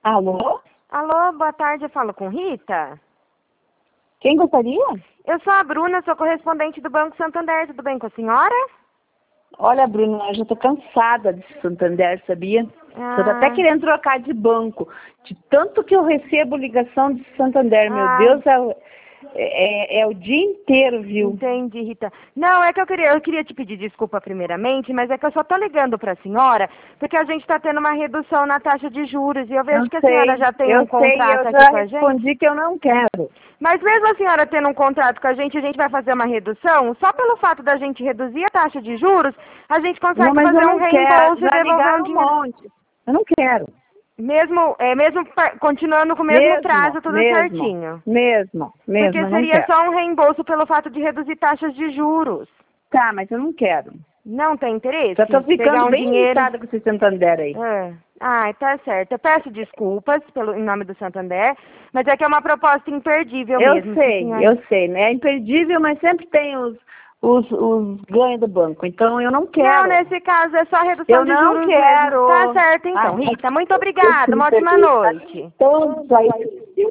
Alô? Alô, boa tarde, eu falo com Rita? Quem gostaria? Eu sou a Bruna, sou correspondente do Banco Santander, tudo bem com a senhora? Olha, Bruna, eu já tô cansada de Santander, sabia? Tô até querendo trocar de banco, de tanto que eu recebo ligação de Santander. Meu Deus, é o dia inteiro, viu? Entendi, Rita. Não, é que eu queria te pedir desculpa primeiramente, mas é que eu só tô ligando pra senhora porque a gente tá tendo uma redução na taxa de juros e eu vejo que a senhora já tem um contrato eu aqui já com a gente. respondi que eu não quero. Mas mesmo a senhora tendo um contrato com a gente vai fazer uma redução? Só pelo fato da gente reduzir a taxa de juros, a gente Não, consegue mas eu fazer um não quero. reembolso e Já devolver um ligaram um dinheiro. monte. Eu não quero. Mesmo continuando com o mesmo prazo, tudo certinho. Mesmo, Porque eu não seria quero. só um reembolso pelo fato de reduzir taxas de juros. Tá, mas eu não quero. Não tem interesse? Já tô Pegar ficando um bem dinheiro. irritada com esse Santander aí. É. Ah, tá certo. Eu peço desculpas em nome do Santander, mas é que é uma proposta imperdível mesmo. Eu sei, né? É imperdível, mas sempre tem os ganhos do banco. Então eu não quero. Não, nesse caso é só redução Eu de não juros mesmo. quero. Tá certo então, Rita. Muito obrigada. Uma ótima noite. Todos aí.